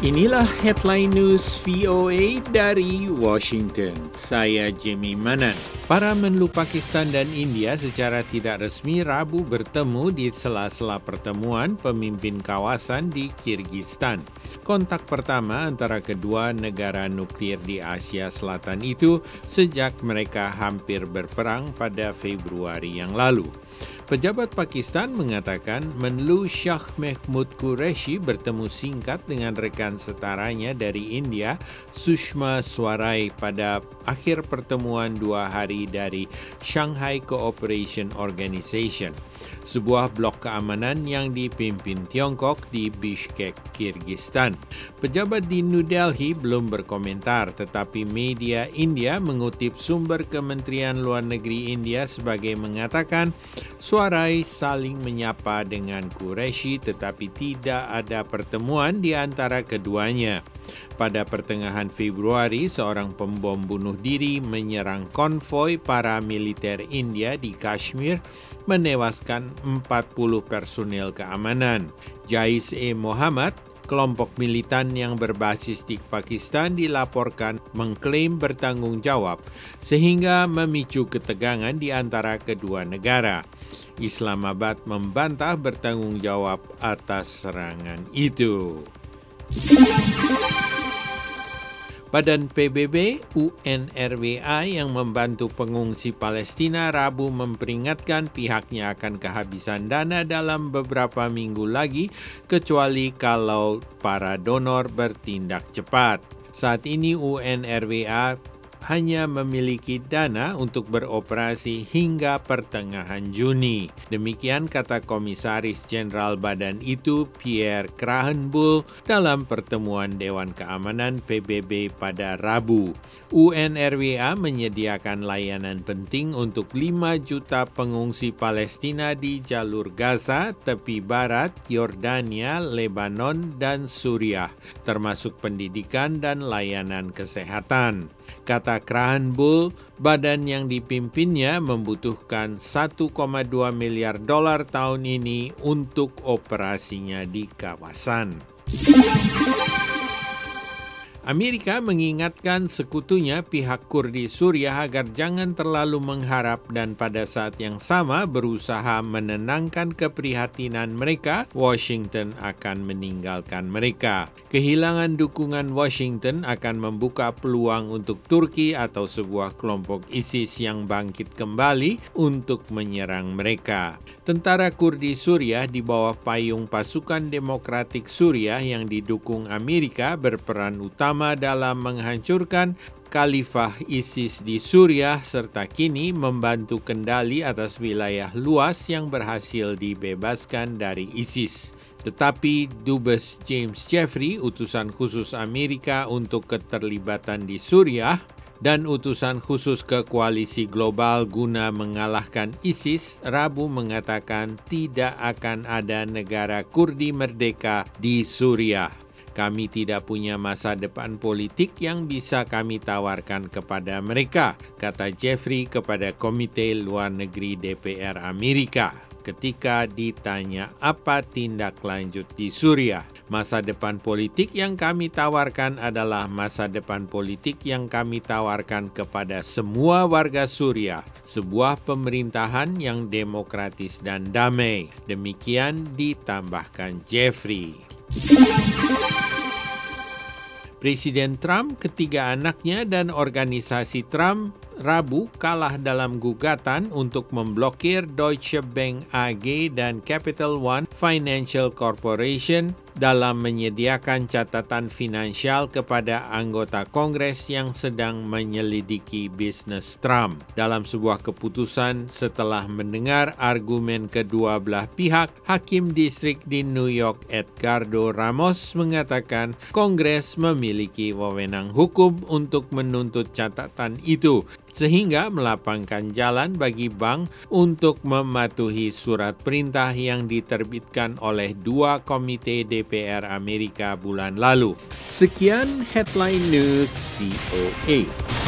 Inilah headline news VOA dari Washington. Saya Jimmy Manan. Para menlu Pakistan dan India secara tidak resmi Rabu bertemu di sela-sela pertemuan pemimpin kawasan di Kyrgyzstan. Kontak pertama antara kedua negara nuklir di Asia Selatan itu sejak mereka hampir berperang pada Februari yang lalu. Pejabat Pakistan mengatakan Menlu Shah Mehmood Qureshi bertemu singkat dengan rekan setaranya dari India, Sushma Swaraj, pada akhir pertemuan 2 hari dari Shanghai Cooperation Organization, sebuah blok keamanan yang dipimpin Tiongkok di Bishkek, Kyrgyzstan. Pejabat di New Delhi belum berkomentar, tetapi media India mengutip sumber Kementerian Luar Negeri India sebagai mengatakan Swaraj saling menyapa dengan Qureshi tetapi tidak ada pertemuan di antara keduanya. Pada pertengahan Februari, seorang pembom bunuh diri menyerang konvoi para militer India di Kashmir, menewaskan 40 personel keamanan. Jaish-e-Mohammed, kelompok militan yang berbasis di Pakistan, dilaporkan mengklaim bertanggung jawab sehingga memicu ketegangan di antara kedua negara. Islamabad membantah bertanggung jawab atas serangan itu. Badan PBB UNRWA yang membantu pengungsi Palestina Rabu memperingatkan pihaknya akan kehabisan dana dalam beberapa minggu lagi, kecuali kalau para donor bertindak cepat. Saat ini UNRWA hanya memiliki dana untuk beroperasi hingga pertengahan Juni. Demikian kata Komisaris Jenderal Badan itu, Pierre Krahenbuhl, dalam pertemuan Dewan Keamanan PBB pada Rabu. UNRWA menyediakan layanan penting untuk 5 juta pengungsi Palestina di jalur Gaza, tepi barat, Yordania, Lebanon, dan Suriah, termasuk pendidikan dan layanan kesehatan. Kata Krahenbuhl, badan yang dipimpinnya membutuhkan 1,2 miliar dolar tahun ini untuk operasinya di kawasan. Amerika mengingatkan sekutunya pihak Kurdi Suriah agar jangan terlalu mengharap dan pada saat yang sama berusaha menenangkan keprihatinan mereka, Washington akan meninggalkan mereka. Kehilangan dukungan Washington akan membuka peluang untuk Turki atau sebuah kelompok ISIS yang bangkit kembali untuk menyerang mereka. Tentara Kurdi Suriah di bawah payung pasukan Demokratik Suriah yang didukung Amerika berperan utama dalam menghancurkan Khalifah ISIS di Suriah serta kini membantu kendali atas wilayah luas yang berhasil dibebaskan dari ISIS. Tetapi Dubes James Jeffrey, utusan khusus Amerika untuk keterlibatan di Suriah, dan utusan khusus ke koalisi global guna mengalahkan ISIS, Rabu mengatakan tidak akan ada negara Kurdi merdeka di Suriah. Kami tidak punya masa depan politik yang bisa kami tawarkan kepada mereka, kata Jeffrey kepada Komite Luar Negeri DPR Amerika ketika ditanya apa tindak lanjut di Suriah. Masa depan politik yang kami tawarkan adalah masa depan politik yang kami tawarkan kepada semua warga Suriah, sebuah pemerintahan yang demokratis dan damai. Demikian ditambahkan Jeffrey. Presiden Trump, ketiga anaknya, dan organisasi Trump Rabu kalah dalam gugatan untuk memblokir Deutsche Bank AG dan Capital One Financial Corporation dalam menyediakan catatan finansial kepada anggota Kongres yang sedang menyelidiki bisnis Trump. Dalam sebuah keputusan setelah mendengar argumen kedua belah pihak, Hakim Distrik di New York Edgardo Ramos mengatakan Kongres memiliki wewenang hukum untuk menuntut catatan itu, sehingga melapangkan jalan bagi bank untuk mematuhi surat perintah yang diterbitkan oleh 2 komite DPR Amerika bulan lalu. Sekian Headline News VOA.